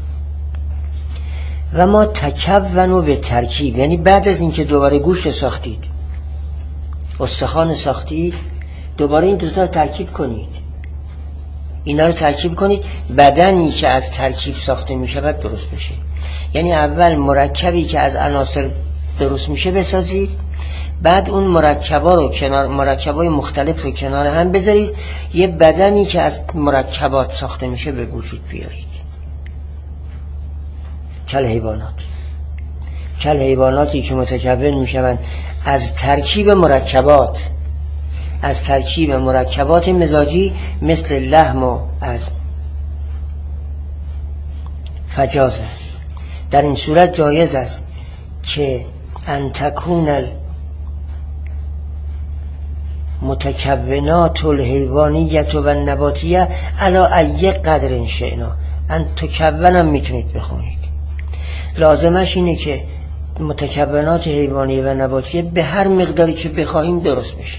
و ما تکونوا به ترکیب، یعنی بعد از اینکه دوباره گوشت ساختید، استخوان ساختید، دوباره این دوتا رو ترکیب کنید. اینا رو ترکیب کنید، بدنی که از ترکیب ساخته می شود درست بشه. یعنی اول مرکبی که از عناصر درست میشه بسازید، بعد اون مرکبا رو کنار، مرکبای مختلف رو کنار هم بذارید، یه بدنی که از مرکبات ساخته میشه به وجود بیارید. کل حیواناتی که متکون میشوند از ترکیب مرکبات، از ترکیب مرکبات مزاجی، مثل لحم و عظم. فجازه، در این صورت جایز است که ان تکون المتکونات الحیوانیت و النباتیه علی ای قدر شئنا. ان تکونم میتونید بخونید، لازمش اینه که متکونات حیوانی و نباتیه به هر مقداری که بخواهیم درست بشه.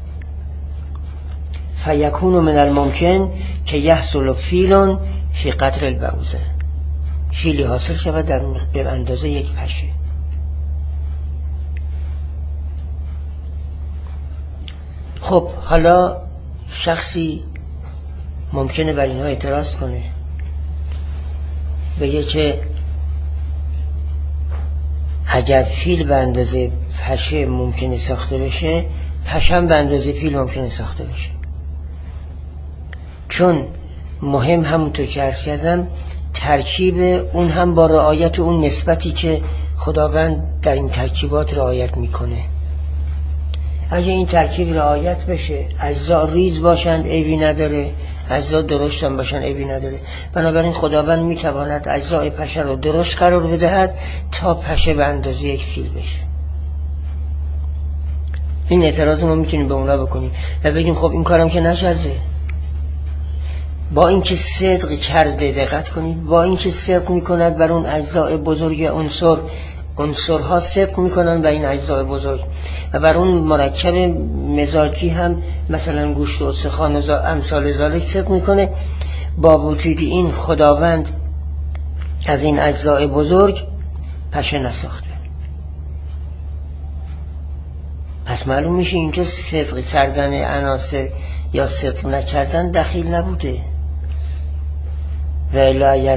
فیکون من الممکن که یحصل فیل فی قدر البعوضه، فیلی حاصل شود در به اندازه یک پشه. خب حالا شخصی ممکنه بر اینها اعتراض کنه، بگه که اگر فیل به اندازه پشه ممکنه ساخته بشه، پشم به اندازه فیل ممکنه ساخته بشه. چون مهم همونطور که عرض کردم ترکیب اون هم با رعایت اون نسبتی که خداوند در این ترکیبات رعایت میکنه. اگه این ترکیب رعایت بشه، اجزا ریز باشند عیبی نداره، اجزا درشت هم باشند عیبی نداره. بنابراین خداوند میتواند اجزای پشه رو درشت قرار بدهد تا پشه به اندازه یک فیل بشه. این اعتراض ما میتونیم به اونا بکنیم و بگیم خب این کارم که نشده. با اینکه صدق کرده، دقت کنید، با اینکه صدق میکند بر اون اجزای بزرگ عنصرها صدق میکنن و این اجزای بزرگ، و بر اون مرکب مزاجی هم مثلا گوشت و استخوان و امثال ذالک صدق میکنه. با وجود این خداوند از این اجزای بزرگ پشه نساخته. پس معلوم میشه اینجا صدق کردن عناصر یا صدق نکردن دخیل نبوده. و الا اگر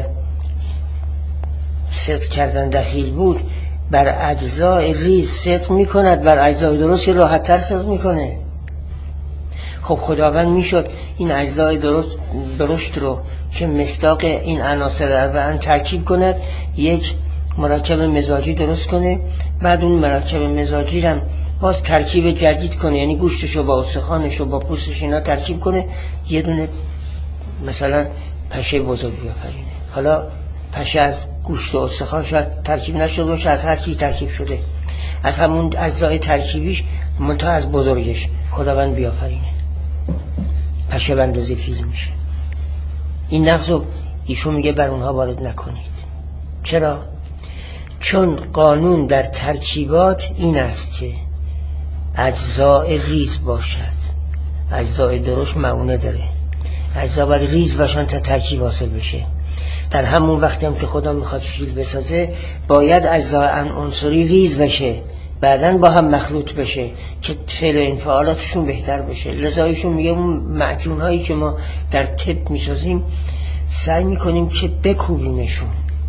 صدق کردن دخیل بود، بر اجزای ریز صدق میکند، بر اجزای درست راحت تر صدق میکنه. خب خداوند میشد این اجزای درشت رو که مصداق این عناصر رو ترکیب کند، یک مرکب مزاجی درست کنه، بعد اون مرکب مزاجی هم باز ترکیب جدید کنه، یعنی گوشتشو با استخوانشو با پوستش اینا ترکیب کنه، یه دونه مثلا پشه بزرگ بیافرینه. حالا پشه از گوشت و استخوان شاید ترکیب نشده باشه، از هر چیز ترکیب شده، از همون اجزای ترکیبیش منتها از بزرگش خداوند بیافرینه، پشه به اندازه فیل میشه. این نقضو ایشون میگه بر اونها وارد نکنید. چرا؟ چون قانون در ترکیبات این است که اجزای ریز باشد، اجزای درشت معونه داره، اجزا باید ریز باشن تا ترکیب حاصل بشه. در همون وقتی هم که خدا میخواد فیل بسازه، باید اجزای عنصری ریز بشه، بعدن با هم مخلوط بشه که فعل و انفعالاتشون بهتر بشه. لذا ایشون میگه اون معجون هایی که ما در طب میسازیم سعی میکنیم که بکوبیمشون،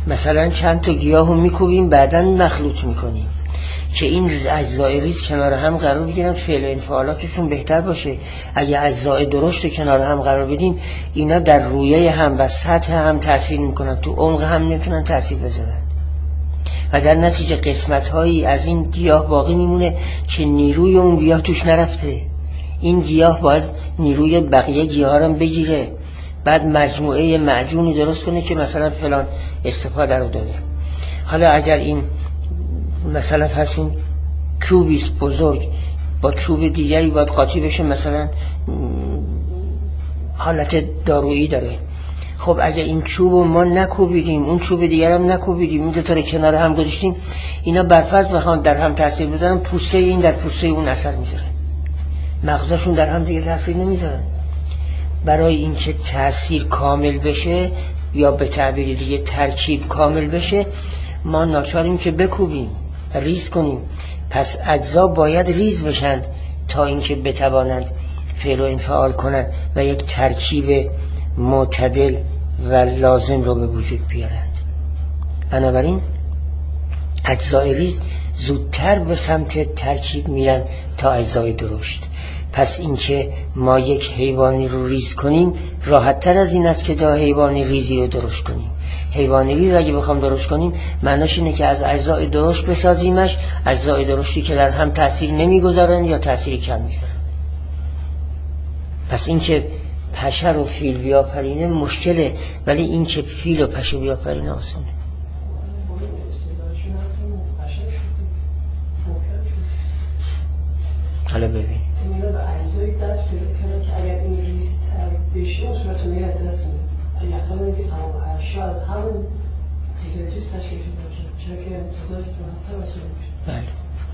مثلا چند تا گیاهو میکوبیم بعداً مخلوط میکنیم که این اجزای ریز کنار هم قرار بگیرن، فعل و انفعالاتشون بهتر باشه. اگه اجزای درشت کنار هم قرار بدیم اینا در رویه هم و سطح هم تأثیر میکنن، تو عمق هم نمیتونن تأثیر بذارن و در نتیجه قسمت هایی از این گیاه باقی میمونه که نیروی اون گیاه توش نرفته. این گیاه باید نیروی بقیه گیاه رو بگیره، بعد مجموعه معجونی درست کنه که مثلا فلان استفاده رو داده. حالا اگر این مثلا فرض کن چوبی بزرگ با چوب دیگری باید قاطی بشه، مثلا حالت دارویی داره، خب اگه این چوبو ما نکوبیدیم اون چوب دیگر هم نکوبیدیم، این دو تا رو کنار هم گذاشتیم، اینا برفرض بخوان در هم تاثیر بذارن، پوسته این در پوسته اون اثر میذاره، مغزشون در هم دیگه تاثیر نمیذارن. برای اینکه تاثیر کامل بشه یا به تعبیر دیگه ترکیب کامل بشه ما ناچاریم که بکوبیم، ریز کنیم. پس اجزا باید ریز بشند تا اینکه بتوانند فعل و انفعال کنند و یک ترکیب معتدل و لازم رو به وجود بیارند. بنابراین اجزای ریز زودتر به سمت ترکیب میرن تا اجزای درشت. پس اینکه ما یک حیوانی رو ریز کنیم راحت تر از این است که تا حیوانی ریزی رو درشت کنیم. حیوانی ریز اگه بخوام درشت کنیم معناش اینه که از اجزای درشت بسازیمش، اجزای درشتی که در هم تأثیر نمیگذارن یا تأثیر کم میذارن. پس اینکه پشه رو فیل بیافرینه مشکله، ولی اینکه فیل و پشه بیافرینه آسانه. حالا ببین اینا به اجزای دست پیدا کنن که اگر این ریزتر بشه صورت میگه دست میده، اگر احتمال میگه تمام شاید همون اجزای ریز تشکیل شده باشه، چرا که امتزاج راحت‌تر واسه میشه.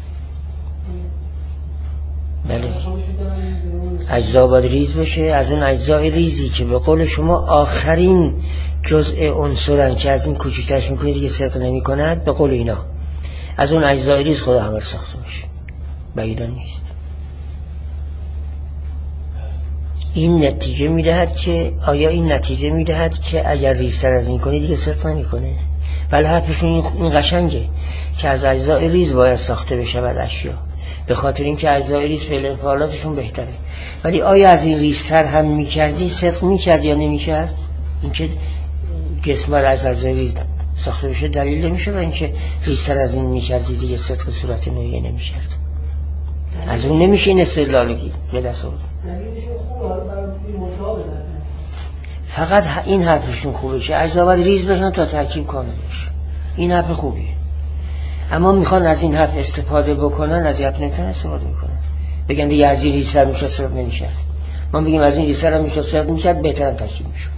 بله اجزا باید ریز بشه. از اون اجزای ریزی که به قول شما آخرین جزء عنصرن که از این کوچیک‌ترش میکنید دیگه صدق نمی کند، به قول اینا از اون اجزای ریز خدا همه ساخته میشه، بعیدان نیست. این نتیجه میدهد که آیا این نتیجه میدهد که اگر ریزتر از این کنی دیگه صدق نمی کنه؟ ولی حرفشون این قشنگه که از اجزای ریز باید ساخته بشه بعد اشیا، به خاطر اینکه اجزای ریز فعل انفعالاتشون بهتره. ولی آیا از این ریزتر هم میکردی صدق میکرد یا نمیکرد؟ اینکه جسم از اجزای ریز ساخته بشه دلیل نمیشه و اینکه ریزتر از این میکردی دیگه صدق صورت نوعیه نمیکرد. از اون نمیشه این استدلالگی به دست آورد. فقط این حرفشون خوبه که اجزا باید ریز بشن تا ترکیب کامل بشه. این حرف خوبیه، اما میخوان از این حرف استفاده بکنن، از این حرف نمیتونن استفاده بکنن، بگن دیگه از این ریزتر میشه صدق نمیشه. ما بگیم از این ریزتر هم میشه صدق میکرد، بهترم ترکیب میشد.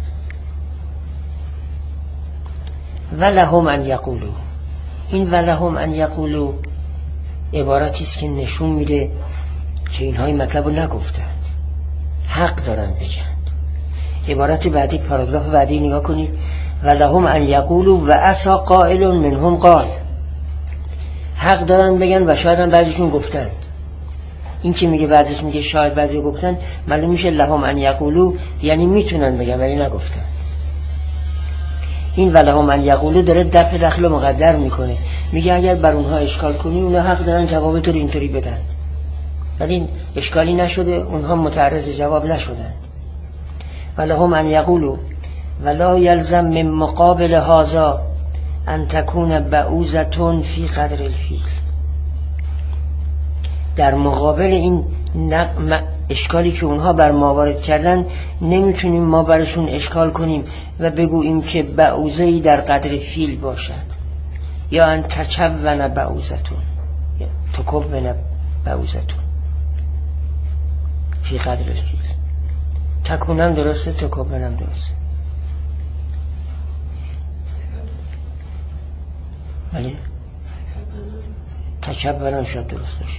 ولهم ان یقولو، این ولهم ان یقولو عبارتی است که نشون میده که اینها این مطلب رو نگفتن، حق دارن بگن. عبارت بعدی، پاراگراف بعدی نگاه کنید. ولهم ان یقولو و عسى قائل منهم قال، حق دارن بگن و شاید هم بعضیشون گفتن. این که میگه بعدش میگه شاید بعضی گفتن، معلوم میشه لهم ان یقولو یعنی میتونن بگن ولی نگفتن. این ولهم ان یقولو داره دفع دخل مقدر میکنه، میگه اگر بر اونها اشکال کنی اونها حق دارن جواب تو رو اینطوری بدن، ولی اشکالی نشده، اونها متعرض جواب نشدن. ولهم ان یقولو ولا یلزم من مقابل هذا ان تكون بعوزة فی قدر الفیل. در مقابل این اشکالی که اونها بر ما وارد کردن نمیتونیم ما برشون اشکال کنیم و بگوییم که بعوزه‌ای در قدر فیل باشد، یا ان تکون بعوزتون یا تکون بعوزتون فی قدر الفیل. تکونم درسته، تکونم درسته، ولی تکبرم شاید درست باشه.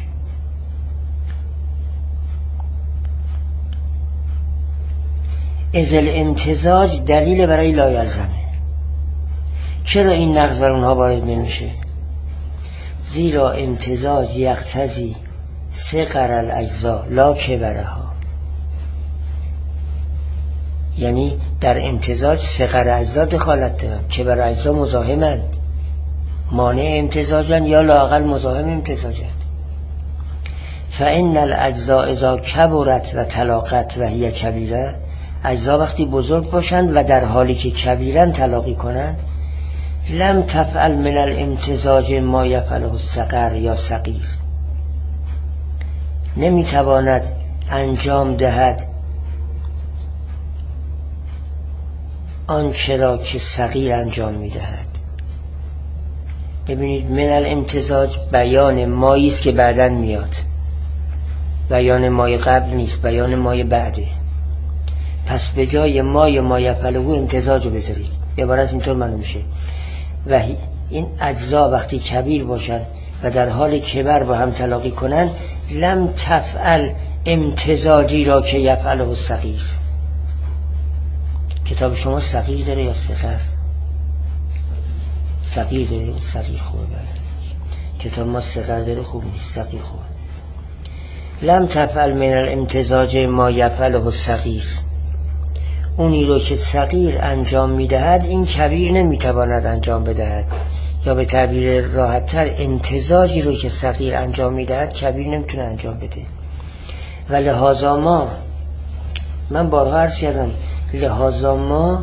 ازل امتزاج دلیل برای لا یلزمه. چرا این نقض بر اونها وارد نمیشه؟ زیرا امتزاج یقتضی صغر الاجزا لا کبرها. یعنی در امتزاج صغر اجزا دخالت دارن که بر اجزا مزاحمند، مانع امتزاجن یا لااقل مزاحم امتزاجن. فإن الاجزاء اذا کبرت و تلاقت و هی کبیره، اجزا وقتی بزرگ باشند و در حالی که کبیرن تلاقی کنند، لم تفعل من الامتزاج ما یفعله الصغر یا صغیر، نمیتواند انجام دهد آنچه را که صغیر انجام میدهد. ببینید من الامتزاج بیان مایی است که بعداً میاد، بیان مای قبل نیست، بیان مای بعده. پس به جای ما یفعله امتزاج رو بذارید، عبارت اینطور معلوم میشه و این اجزا وقتی کبیر باشن و در حال کبر با هم تلاقی کنن، لم تفعل امتزاجی را که یفعله الصغیر. کتاب شما صغیر داره یا صغر؟ صغیر داره. صغیر خوبه. کتاب ما صغر داره، خوب نیست، صغیر خوبه. لم تفعل من الامتزاج ما یفعله الصغیر، اونی رو که صغیر انجام میدهد این کبیر نمیتواند انجام بدهد، یا به تعبیر راحت تر امتزاجی رو که صغیر انجام میدهد کبیر نمیتونه انجام بده. و لحاظا ما، من بارها عرض کردم، لحاظا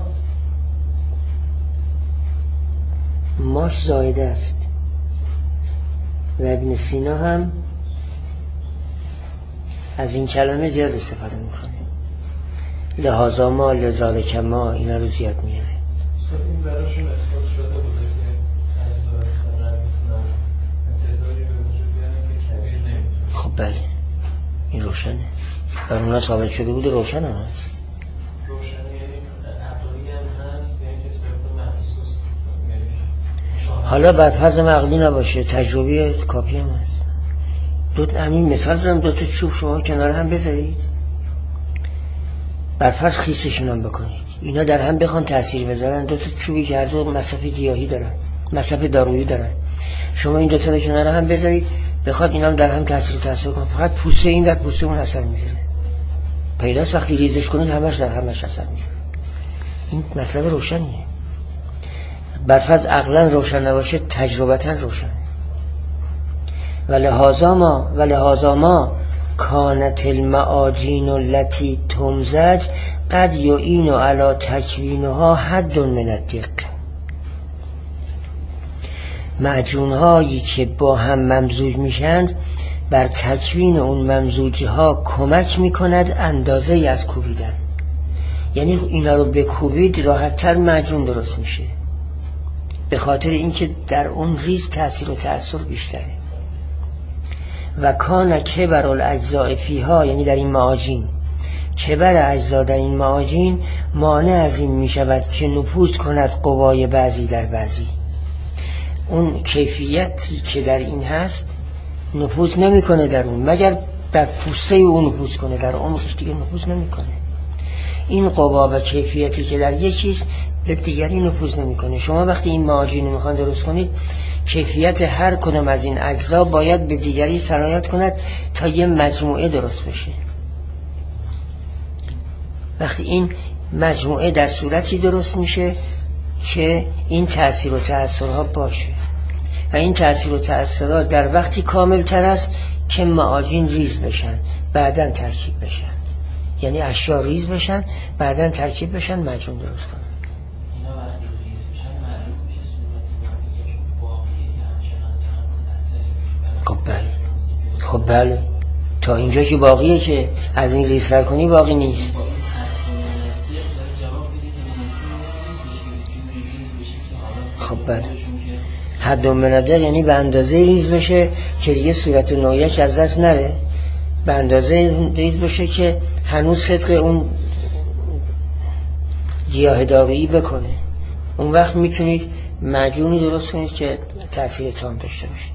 ماش زایده است و ابن سینا هم از این کلمه زیاد استفاده میکنه. لحاظا ما، لذالک ما، اینا رو زیاد میاره. این براشون اثبات شده بوده که اجزا صغر میتونن امتزاجی به وجود بیارن که کبیر نمیتونه. خب بله، این روشنه. برای اونا ثابت شده بوده، روشن هم هست. روشنه یعنی عقلی هم هست، یعنی که صرف محسوس، یعنی حالا بعد فرض عقلی نباشه، تجربی کافی هم هست. همین مثال زدم، دو تا چوب شما کنار هم بذارید، بر فرض خیسشون هم بکنید، اینا در هم بخوان تأثیر بذارن، دو تا چوبی که هر دو مصرف گیاهی دارن، مصرف دارویی دارن، شما این دو تا رو کنار هم بذارید، بخواد اینا هم در هم تأثیر کنن، فقط پوسته این در پوسته اون اثر میذاره. پیداست وقتی ریزش کنید همش در همش اثر میذاره. این مطلب روشنیه. بر فرض عقلا روشن نباشه، تجربتا روشن. و لحاظا ما کانت المعاجین التي تمزج قد یعین علی تکوینها حد من الدق. معجونهایی که با هم ممزوج میشند بر تکوین اون ممزوجها کمک میکند اندازه از کوبیدن. یعنی اینا رو بکوبید راحت تر معجون درست میشه، به خاطر اینکه در اون ریز تأثیر و تأثیر بیشتره. و کان کبر الاجزاء فیها، یعنی در این معاجین، کبر اجزا در این معاجین مانع از این می شود که نفوذ کند قوای بعضی در بعضی. اون کیفیتی که در این هست نفوذ نمی کنه در اون، مگر در پوسته اون نفوذ کنه، در عمقش دیگه نفوذ نمی کنه. این قوا و کیفیتی که در یکیست به دیگری نفوذ نمی کنه. شما وقتی این معاجین رو میخوان درست کنید، کیفیت هر کدام از این اجزا باید به دیگری سرایت کند تا یه مجموعه درست بشه. وقتی این مجموعه در صورتی درست میشه که این تأثیر و تأثیرها باشه و این تأثیر و تأثیرها در وقتی کامل تر است که معاجین ریز بشن بعداً ترکیب بشن، یعنی اشیا ریز بشن بعداً ترکیب بشن مجموع درست کنن. اینا وقتی ریز بشن معلوم میشه صورت واقعی همچنان خب بله تا اینجا که باقیه، که از این ریزتر کنی باقی نیست. خب بله، حد من الدق یعنی به اندازه ریز بشه که دیگه صورت نوعیش از دست نره، به اندازه ریز بشه که هنوز صدق اون گیاه دارویی بکنه. اون وقت میتونید معجونی درست کنید که تأثیر تام داشته باشه.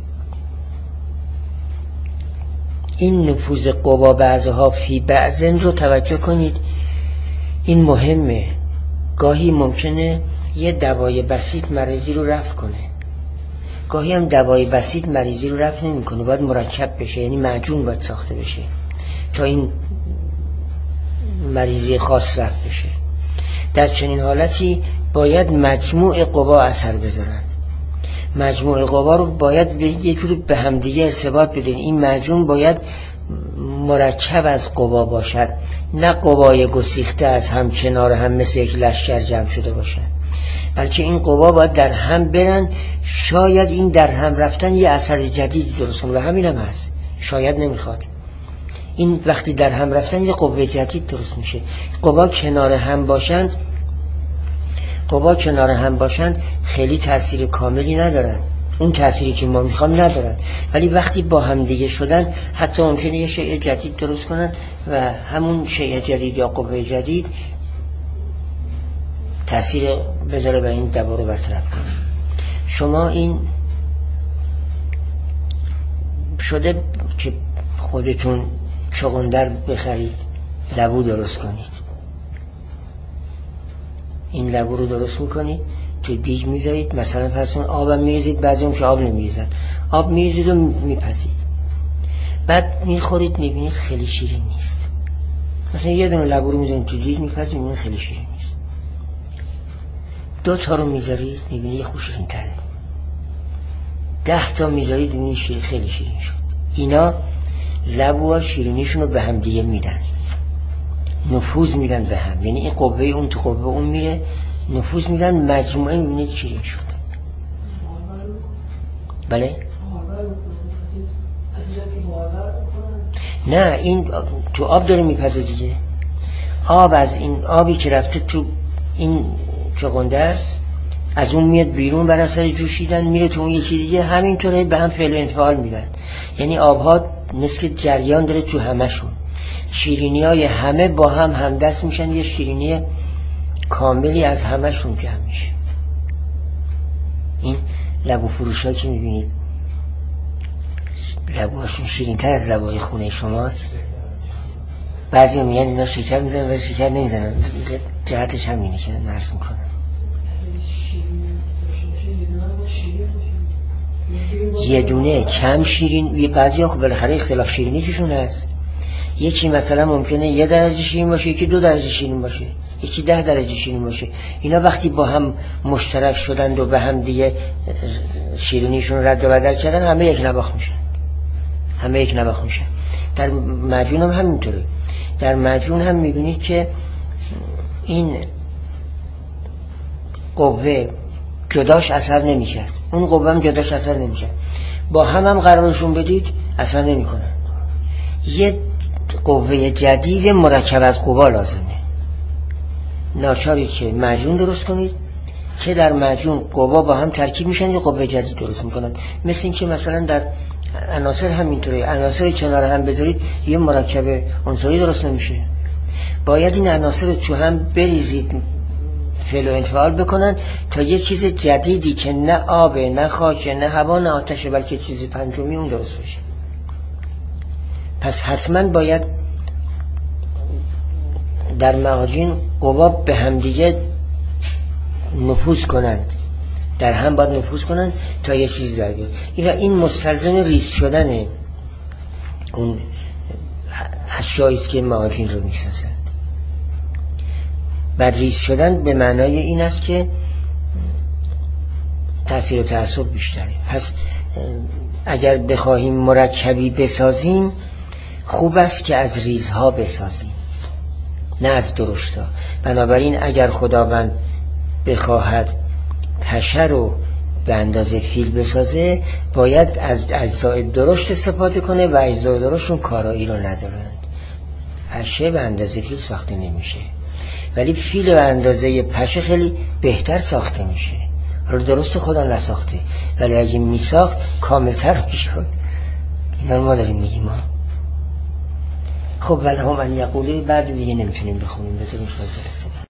این نفوذ قوا بعضها فی بعضن رو توجه کنید، این مهمه. گاهی ممکنه یه دوای بسیط مریضی رو رفع کنه، گاهی هم دوای بسیط مریضی رو رفع نمی کنه، باید مرکب بشه، یعنی معجون باید ساخته بشه تا این مریضی خاص رفع بشه. در چنین حالتی باید مجموع قوا اثر بذارند. مجموع قوا رو باید یه جوری به همدیگه ارتباط بدین. این مجموع باید مرکب از قوا باشد، نه قوای گسیخته از هم کنار هم مثل یک لشکر جمع شده باشد، بلکه این قوا باید در هم برن. شاید این در هم رفتن یه اثر جدیدی درست کنه و همین هم هست. شاید نمیخواد این وقتی در هم رفتن یه قوه جدید درست میشه. قوا کنار هم باشند خیلی تأثیر کاملی ندارن، اون تأثیری که ما میخوام ندارن، ولی وقتی با هم دیگه شدن حتی ممکنه یه شیء جدید درست کنن و همون شیء جدید یا قوه جدید تأثیر بذاره و این دبا رو برطرف کنه. شما این شده که خودتون چغندر بخرید، لبو درست کنید. این لبو رو درست میکنید، تو دیگ میذارید، مثلا فرضون آبم میریزید، بعضی هم که آب نمیریزن، آب میریزید و میپزید، بعد میخورید، میبینید خیلی شیرین نیست. مثلا یه دونه لبو رو میذارید تو دیگ میپزید، میبینید خیلی شیرین نیست. 2 تا رو میذارید، میبینید یه خوش شیرین تره. 10 تا میذارید، میبینید خیلی شیرین شد. اینا لبوها شیرینیشون رو به هم دیگه میدن، نفوذ میدن به هم، یعنی این قوه اون تو قوه اون میره، نفوذ میدن، مجموعه میبینید شیرین شد. بله؟ نه، این تو آب داره میپزه دیگه. آب از این آبی که رفته تو این چغندر از اون میاد بیرون بر اثر جوشیدن میره تو اون یکی دیگه، همینطوره به هم فعل انفعال میدن. یعنی آبها مثل جریان داره تو همشون، شیرینی های همه با هم همدست میشن، یه شیرینی کاملی از همشون جمع میشه. این لبو فروش ها که میبینید لبوهاشون شیرین تر از لبوهای خونه شماست. بعضی هم میگن اینا شکر میزنن ولی شکر نمیزنن، جهتش همینه که مرز میکنن. یه دونه کم شیرین، بعضی ها خب بالاخره اختلاف شیرینیشون هست. یکی مثلا ممکنه 1 درجه شیرین باشه، یکی 2 درجه شیرین باشه، یکی 10 درجه شیرین باشه. اینا وقتی با هم مشترک شدند و به هم دیگه شیرینیشون رد و بدل کردن، همه یک نواخت میشن. در معجون هم همینطوره. در معجون هم میبینید که این قوه جداش اثر نمیشه، اون قوه هم جداش اثر نمیشه، با هم قرارشون بدید اثر نمیکنن. یه قوه جدید مرکب از قوا لازمه. ناچارید که معجون درست کنید که در معجون قوا با هم ترکیب میشن، یه قوه جدید درست میکنن. مثل این که مثلا در عناصر همینطوره، عناصر کنار هم بذارید یه مرکب عنصری درست نمیشه. باید این عناصر تو هم بریزید، فعل و انفعال بکنن تا یه چیز جدیدی که نه آبه، نه خاکه، نه هوا، نه آتشه، بلکه چیز پنجمی اون درست بشه. پس حتما باید در معاجین قوا به همدیگه نفوذ کنند، در هم باید نفوذ کنند تا یه چیز در بیاد. این مستلزم ریز شدن اون اشیاییست که معاجین رو میسازند. و ریز شدن به معنای این است که تأثیر و تعصب بیشتره. پس اگر بخواهیم مرکبی بسازیم، خوب است که از ریزها بسازیم، نه از درشتها. بنابراین اگر خداوند بخواهد پشه رو به اندازه فیل بسازه، باید از اجزای درشت استفاده کنه و اجزای درشتون کارایی رو ندارند. پشه به اندازه فیل ساخته نمیشه، ولی فیل به اندازه پشه خیلی بهتر ساخته میشه. حالا درست خدا نساخته، ولی اگه میساخت کاملتر میشد. اینا رو ما داریم میگیم ما. خب ولی هم ان یقوله بعد دیگه نمیتونیم بخونیم، بذاریم شاید جلسه.